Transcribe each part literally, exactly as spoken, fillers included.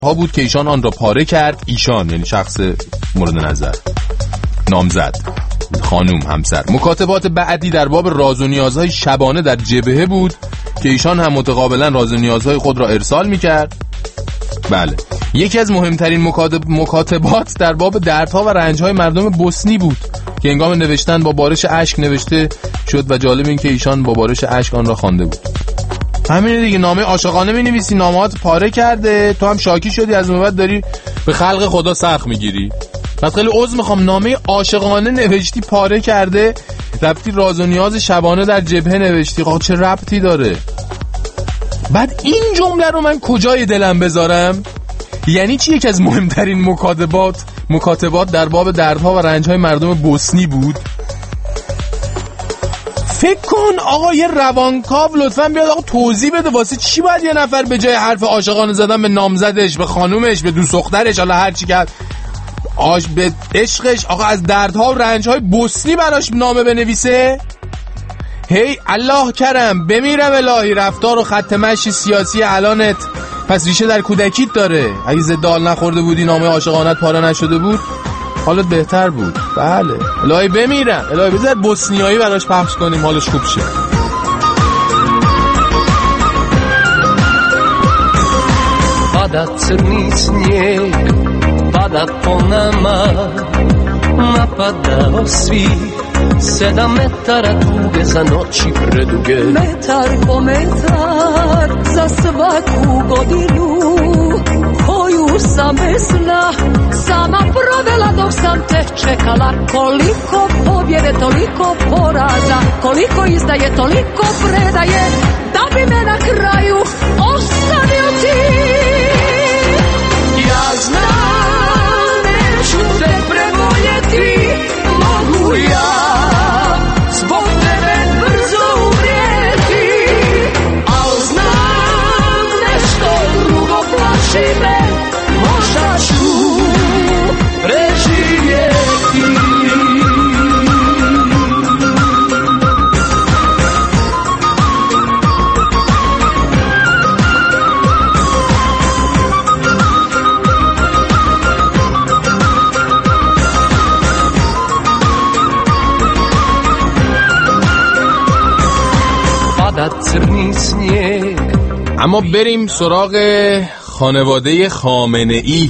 ها بود که ایشان آن را پاره کرد. ایشان یعنی شخص مورد نظر، نامزد، خانوم، همسر. مکاتبات بعدی در باب راز و نیازهای شبانه در جبهه بود که ایشان هم متقابلا راز و نیازهای خود را ارسال میکرد. بله. یکی از مهمترین مکاتب... مکاتبات در باب دردها و رنجهای مردم بوسنی بود که هنگام نوشتن با بارش اشک نوشته شد و جالب این که ایشان با بارش اشک آن را خوانده بود. همین دیگه، نامه عاشقانه می‌نویسی، نامه‌ات پاره کرده، تو هم شاکی شدی، از اون بعد داری به خلق خدا سخت میگیری. بعد خیلی عذر میخوام، نامه عاشقانه نوشتی پاره کرده، رفتی راز و نیاز شبانه در جبهه نوشتی. خب چه ربطی داره؟ بعد این جمله رو من کجای دلم بذارم؟ یعنی چی یکی از مهمترین مکاتبات مکاتبات در باب دردها و رنجهای مردم بوسنی بود؟ فکر کن آقا یه روانکاو لطفاً بیاد آقا توضیح بده واسه چی باید یه نفر به جای حرف عاشقانه زدن به نامزدش، به خانومش، به دوست دخترش، حالا هر چی کرد، آش به عشقش، آقا از دردها و رنجهای بوسنی براش نامه بنویسه؟ هی الله کرم، بمیرم الهی، رفتار و خط مشی سیاسی الانت پس ریشه در کودکیت داره. اگه ضد حال نخورده بودی، نامه عاشقانت پاره نشده بود، حالت بهتر بود. بله الهی بمیرم، الهی بذار بوسنیایی براش پخش کنیم حالش خوب شه. Pada crni snijeg, pada po nama, napadao svih, sedam metara duge za noći preduge. Metar po metar za svaku godinu koju sam bez sna sama provela dok sam te čekala. Koliko pobjede, toliko poraza, koliko izdaje, toliko predaje, da bi me na kraju ostavio ti. Ja znam, neću te preboljeti, mogu ja zbog tebe brzo umrijeti, al znam nešto drugo plaši me, možda ću preživjeti. اما بریم سراغ خانواده خامنه‌ای.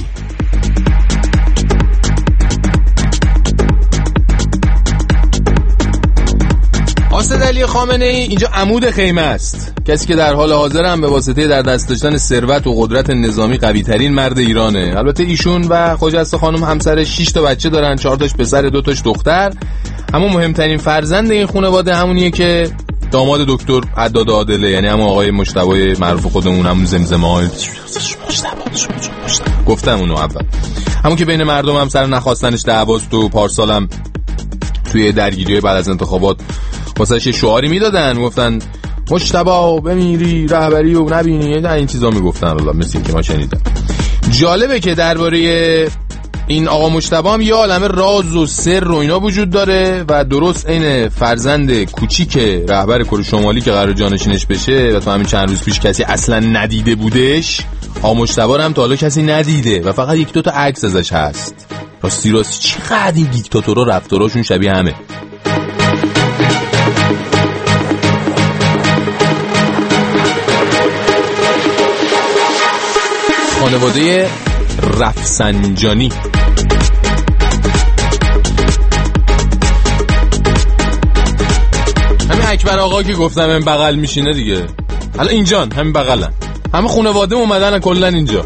آسد علی خامنه‌ای اینجا عمود خیمه است، کسی که در حال حاضر هم به واسطه در دست داشتن ثروت و قدرت نظامی قوی ترین مرد ایرانه. البته ایشون و خجسته خانم همسرش شش تا بچه دارن، چهار تاش پسر، دو تاش دختر. اما مهمترین فرزند این خانواده همونیه که داماد دکتر عداد عادله، یعنی همون آقای مجتبی معروف خودمون، همون زمزمه های گفتم اونو اول، همون که بین مردم هم سر نخواستنش دعواست و پارسالم توی درگیری بعد از انتخابات واسه یه شعاری میدادن، گفتن مجتبی بمیری رهبری و نبینی، نه این چیزا میگفتن. والله مثل این که ما شنیدم. جالبه که درباره این آقا مجتبی هم یه عالمه راز و سر و اینا وجود داره و درست این فرزند کوچیک رهبر کره شمالی که قرار جانشینش بشه و تو همین چند روز پیش کسی اصلا ندیده بودش، آقا مجتبی هم تا حالا کسی ندیده و فقط یک دو تا عکس ازش هست. راستی راستی چقدر این دیکتاتورها رفتاراشون شبیه همه. خانواده رفسنجانی. همین اکبر آقا که گفتم همین بغل میشینه دیگه، حالا اینجان همین بغلن، همه خانواده اومدن کلن اینجا.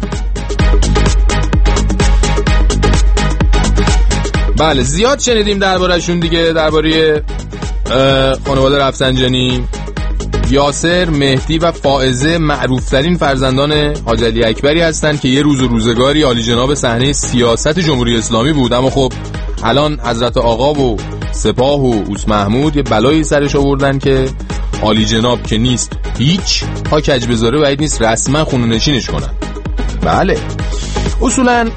بله زیاد شنیدیم درباره‌شون دیگه، درباره خانواده رفسنجانی. یاسر، مهدی و فائزه معروفترین فرزندان حاج علی اکبری هستند که یه روز و روزگاری عالی جناب صحنه سیاست جمهوری اسلامی بود، اما خب الان حضرت آقا و سپاه و اوس محمود یه بلایی سرش آوردن که عالی جناب که نیست هیچ، ها کج بذاره باید نیست رسما خونه نشینش کنن. بله اصولا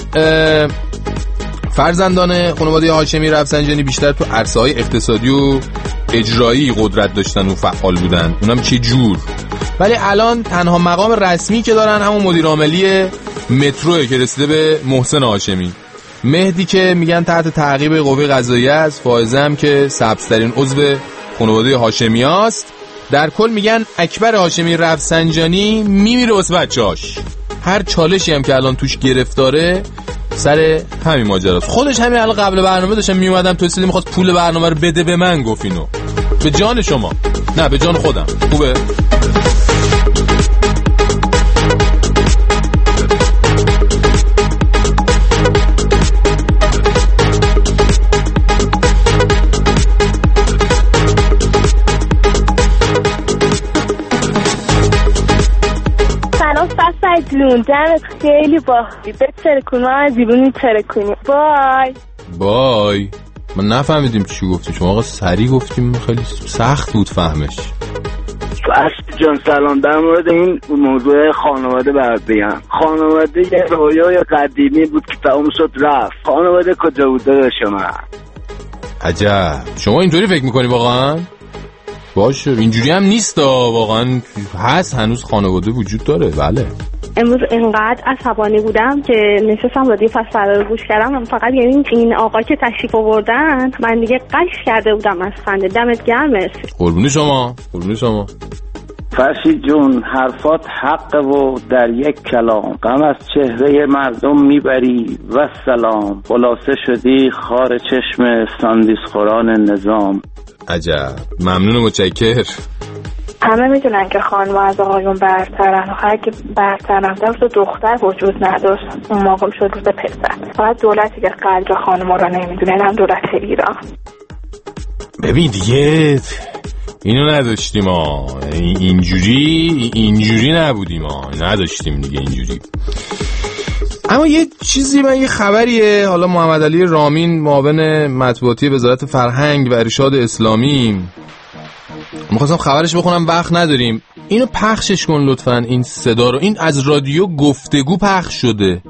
فرزندان خانواده هاشمی رفسنجانی بیشتر تو عرصه‌های اقتصادی و اجرایی قدرت داشتن و فعال بودن، اونم چه جور. ولی الان تنها مقام رسمی که دارن همون مدیر عاملی مترو که رسیده به محسن هاشمی. مهدی که میگن تحت تعقیب قوه قضاییه است، فائزه هم که سبزترین عضو خانواده هاشمی است. در کل میگن اکبر هاشمی رفسنجانی میمیره واسه بچه‌هاش. هر چالشی هم که الان توش گرفتاره سر همین ماجراست. خودش همین الان قبل برنامه داشتم میومدم تو استودیو میخواست پول برنامه رو بده به من، گفت اینو به جان شما، نه به جان خودم. خوبه؟ جون دمت خیلی باحالی، بترکون ما از زیبونی ترکونی. بای بای. من نفهمیدیم چی گفتی شما آقا، سری گفتیم، خیلی سخت بود فهمش. اصل جان سلام، در مورد این موضوع خانواده برات بگم. خانواده یه رویای قدیمی بود که تموم شد رفت. خانواده کجا بوده شما؟ عجب، شما اینطوری فکر میکنی واقعا؟ باشه اینجوری هم نیست واقعا، هست هنوز خانواده وجود داره. بله امروز اینقدر عصبانی بودم که نشستم رادیو فصل رو گوش کردم، فقط یعنی این آقا که تشریف آوردن من دیگه قش کرده بودم از خنده. دمت گرم. مرسی. قربون شما، قربون شما. فرشید جون حرفات حق و در یک کلام غم از چهره مردم میبری و سلام. خلاصه شدی خار چشم ساندیس خوران نظام. عجب، ممنون و متشکر. همه میدونن که خانم از آقایون برترن، آخر که برترن در دختر وجود نداشت، اون موقع شد روز پسر. فقط دولتی که قدر خانم را نمیدونه، هم دولت ایران. ببین دیگه اینو نداشتیم ها، اینجوری اینجوری نبودیم ها، نداشتیم دیگه اینجوری. اما یه چیزی، من یه خبریه، حالا محمد علی رامین معاون مطبوعاتی وزارت فرهنگ و ارشاد اسلامی، می‌خواستم خبرش بخونم وقت نداریم، اینو پخشش کن لطفاً این صدا رو. این از رادیو گفتگو پخش شده.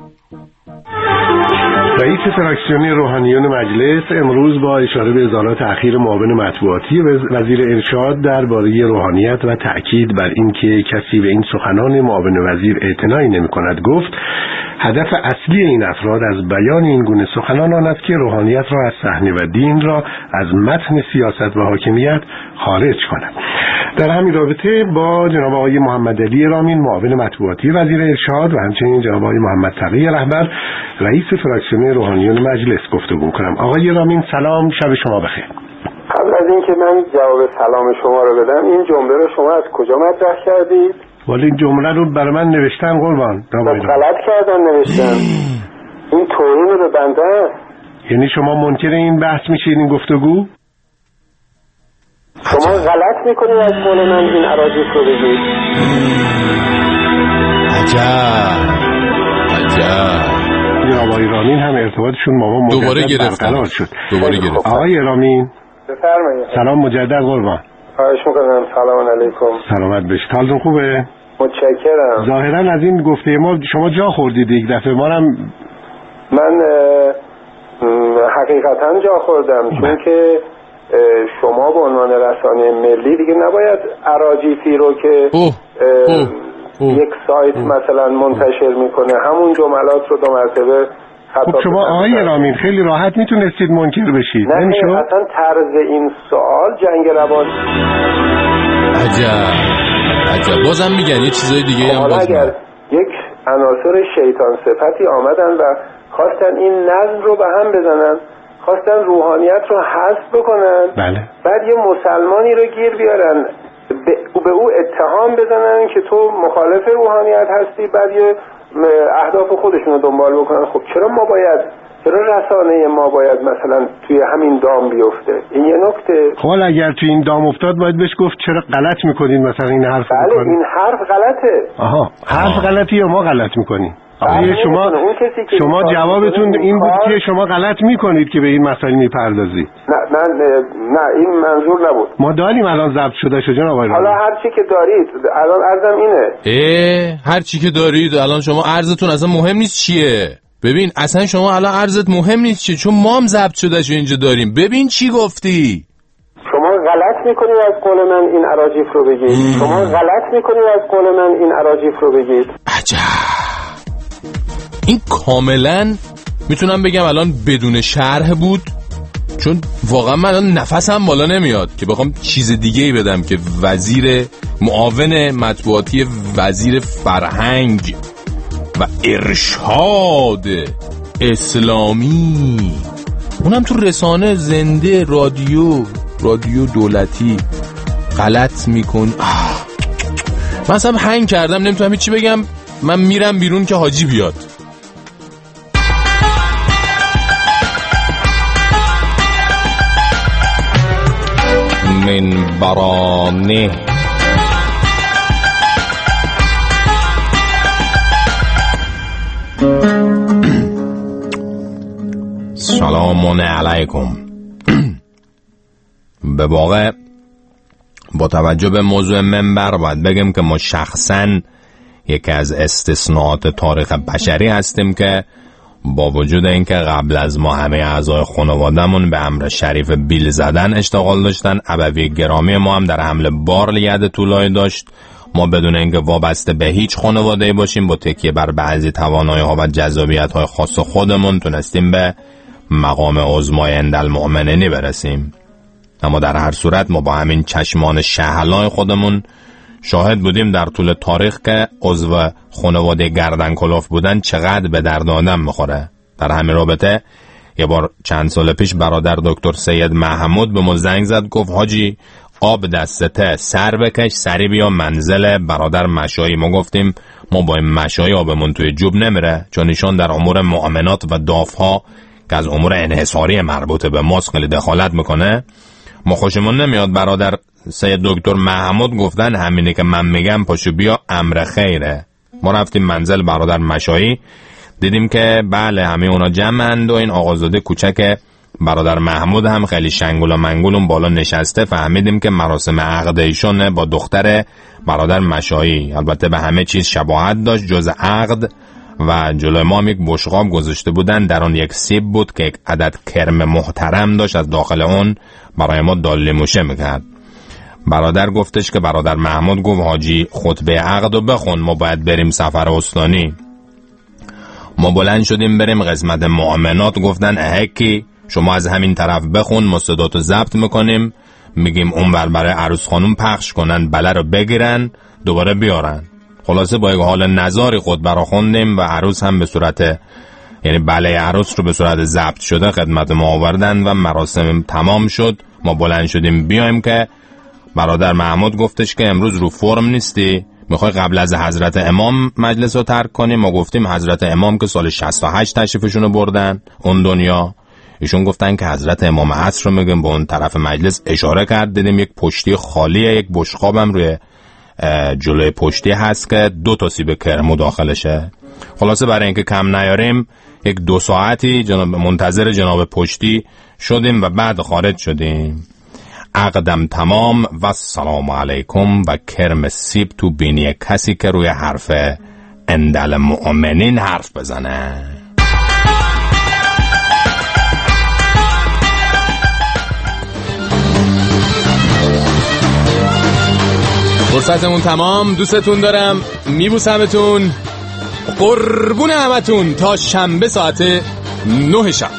رئیس فراکسیون روحانیون مجلس امروز با اشاره به اظهارات اخیر معاون مطبوعاتی وزیر ارشاد درباره روحانیت و تأکید بر اینکه کسی به این سخنان معاون وزیر اعتنایی نمی‌کند گفت هدف اصلی این افراد از بیان این گونه سخنان آن است که روحانیت را از صحنه و دین را از متن سیاست و حاکمیت خارج کنند. در همین رابطه با جناب آقای محمد علی رامین معاون مطبوعاتی وزیر ارشاد و همچنین جناب آقای محمد تقی رهبر رئیس فراکسیون روحانیون مجلس گفتگو کنم. آقای رامین سلام، شب شما بخیر. قبل از اینکه من جواب سلام شما رو بدم، این جمله رو شما از کجا مطرح کردید؟ ولی این جمله رو برای من نوشتن قربان. غلط کردن نوشتن. این توهین رو به بنده است. یعنی شما منکر این بحث میشید، این گفتگو؟ شما غلط میکنید از قول من این اراجیف رو بگید. عجب عجب. جناب آقای رامین هم ارتباطشون با ما دوباره گرفتن شد. دوباره گرفتن. آقای رامین بفرمایید. سلام مجدد قربان. خواهش میکنم. سلام علیکم. سلامت باشید. حالتون خوبه؟ متشکرم. ظاهرا از این گفته ما شما جا خوردید یک دفعه. ما هم من حقیقتا جا خوردم، چون که شما به عنوان رسانه ملی دیگه نباید اراجیفی رو که اوه. اوه. اوه. یک سایت اوه. مثلا منتشر میکنه همون جملات رو دو مرتبه. خب شما آقای رامین خیلی راحت میتونستید منکر بشید. نه نمیشه؟ اصلا طرز این سوال جنگ روان. عجب عجب. بازم میگن یه چیزای دیگه هم باز اگر یک عناصر شیطان صفتی آمدن و خواستن این نظم رو به هم بزنن، خواستن روحانیت رو حذف بکنن، بله. بعد یه مسلمانی رو گیر بیارن به, به او اتهام بزنن که تو مخالف روحانیت هستی، بعد یه اهداف خودشون رو دنبال بکنن. خب چرا ما باید، چرا رسانه ما باید مثلا توی همین دام بیفته؟ این یه نکته. خب اگر توی این دام افتاد باید بهش گفت چرا غلط میکنین مثلا این حرف بله میکنین. این حرف غلطه. آها حرف غلطی یا ما غلط میکنیم؟ آقای شما شما جوابتون این بود که شما غلط میکنید که به این مسائل میپردازید. نه من نه این منظور نبود. ما داریم الان ضبط شده شو جناب آقای. حالا هر چی که دارید الان عرضم اینه. اه هر چی که دارید الان شما عرضتون اصلا مهم نیست چیه. ببین اصلا شما الان عرضت مهم نیست چیه، چون ما هم ضبط شده شو اینجا داریم. ببین چی گفتی. شما غلط میکنید از قول من این اراجیف رو بگید. شما غلط میکنید از قول من این اراجیف رو بگید. عجب کاملا میتونم بگم الان بدون شرح بود، چون واقعا من الان نفسم بالا نمیاد که بخوام چیز دیگه ای بدم که وزیر معاون مطبوعاتی وزیر فرهنگ و ارشاد اسلامی، اونم تو رسانه زنده، رادیو رادیو دولتی غلط میکن. من اصلا هنگ کردم، نمیتونم هیچی بگم. من میرم بیرون که حاجی بیاد. من برانه سلام علیکم. به واقع با توجه به موضوع منبر باید بگم که ما شخصاً یکی از استثناءات تاریخ بشری هستیم که با وجود اینکه قبل از ما همه اعضای خانواده‌مون به امر شریف بیل زدن اشتغال داشتن، ابوی گرامی ما هم در حمل بار ید طولایی داشت، ما بدون اینکه وابسته به هیچ خانواده‌ای باشیم با تکیه بر بعضی توانایی‌ها و جذابیت‌های خاص خودمون تونستیم به مقام عظمای عند المؤمنین برسیم. اما در هر صورت ما با همین چشمان شهلای خودمون شاهد بودیم در طول تاریخ که عضو خانواده گردن کلوف بودن چقدر به درد آدم میخوره. در همین رابطه یه بار چند سال پیش برادر دکتر سید محمود به ما زنگ زد، گفت حاجی آب دستته، سر بکش سری بیا منزل برادر مشایی. ما گفتیم ما با این مشایی آبمون توی جوب نمیره، چون ایشان در امور معاملات و دافها که از امور انحصاری مربوط به ماست خیلی دخالت میکنه. ما خوشمون نمیاد. برادر سید دکتر محمود گفتن همینی که من میگم پاشو بیا امر خیره. ما رفتیم منزل برادر مشایی، دیدیم که بله همه اونا جمعند و این آقازاده کوچک برادر محمود هم خیلی شنگول و منگول اون بالا نشسته. فهمیدیم که مراسم عقد ایشونه با دختر برادر مشایی. البته به همه چیز شباهت داشت جز عقد، و جلوی ما هم یک بشقاب گذاشته بودن، در آن یک سیب بود که یک عدد کرم محترم داشت، از داخل اون برای ما دالی موشه میکرد. برادر گفتش که برادر محمود گفت حاجی خطبه عقد رو بخون، ما باید بریم سفر استانی. ما بلند شدیم بریم قسمت معاملات، گفتن اهکی شما از همین طرف بخون، ما صداتو ضبط میکنیم، میگیم اون بر برای عروس خانم پخش کنن، بله رو بگیرن دوباره بیارن. خلاصه با یک حال نزاری خطبه رو خوندیم و عروس هم به صورت، یعنی بله عروس رو به صورت ضبط شده خدمت ما آوردن و مراسم تمام شد. ما بلند شدیم بیایم که برادر محمود گفتش که امروز رو فرم نیستی، میخوای قبل از حضرت امام مجلس رو ترک کنیم. ما گفتیم حضرت امام که سال شصت و هشت تشریفشون رو بردن اون دنیا. ایشون گفتن که حضرت امام عصر رو میگم. به اون طرف مجلس اشاره کرد، دیدیم یک پشتی خالیه، یک بشقابم روی جلوی پشتی هست که دو تا سیب کرمو داخلشه. خلاصه برای اینکه کم نیاریم یک دو ساعتی جناب منتظر جناب پشتی شدیم و بعد خارج شدیم. عقدم تمام و سلام علیکم و کرم سیب تو بینی کسی که روی حرف اندل مؤمنین حرف بزنه. فرصتمون تمام، دوستتون دارم، میبوسمتون، قربون همتون تا شنبه ساعت نه شب.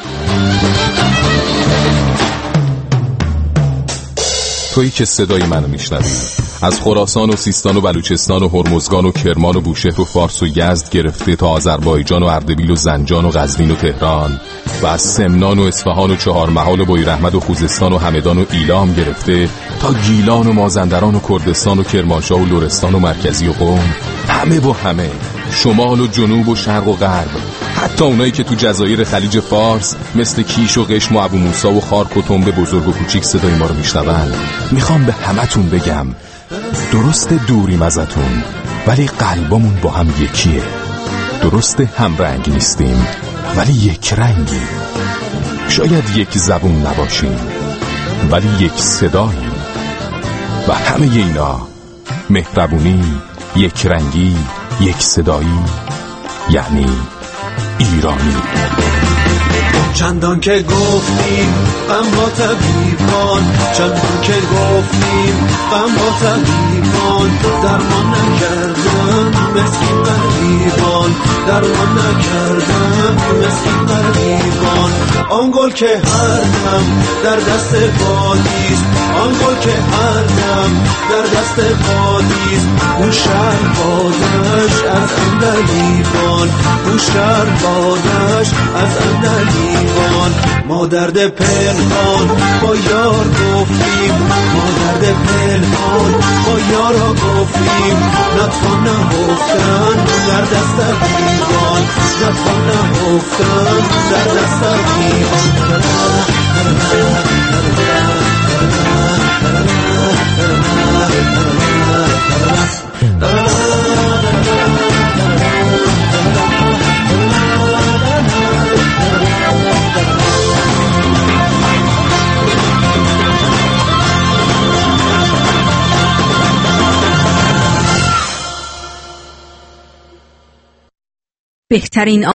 تویی که صدای منو میشنوی از خراسان و سیستان و بلوچستان و هرمزگان و کرمان و بوشهر و فارس و یزد گرفته تا آذربایجان و اردبیل و زنجان و قزوین و تهران و از سمنان و اصفهان و چهارمحال و بویراحمد و خوزستان و همدان و ایلام گرفته تا گیلان و مازندران و کردستان و کرمانشاه و لرستان و مرکزی و قم، همه با همه، شمال و جنوب و شرق و غرب، حتی اونایی که تو جزایر خلیج فارس مثل کیش و قشم و ابو موسی و خارک و تنبه بزرگ و کوچیک صدای ما رو میشنون. میخوام به همتون بگم درست دوریم ازتون ولی قلبمون با هم یکیه. درست هم رنگ نیستیم ولی یک رنگیم. شاید یک زبون نباشیم ولی یک صداییم. و همه اینا مهربونی، یک رنگی، یک صدایی، یعنی ایرانی. چندان که گفتیم غم با طبیبان، چندان که گفتیم غم با طبیبان، درمان نکردن مسکین غریبان، درمان نکردن آن گل که هر دم در دست بادیست، آن گل که هر دم در دست بادیست. اون شهر بادش از اندلیبان، اون شهر بادش از اندلیبان. ما درد پنهان با یار گفتیم، ما درد پنهان با یارا گفتیم. نتوان نهفتن در دست دیوان، نتوان نهفتن در دست دیوان. بهترین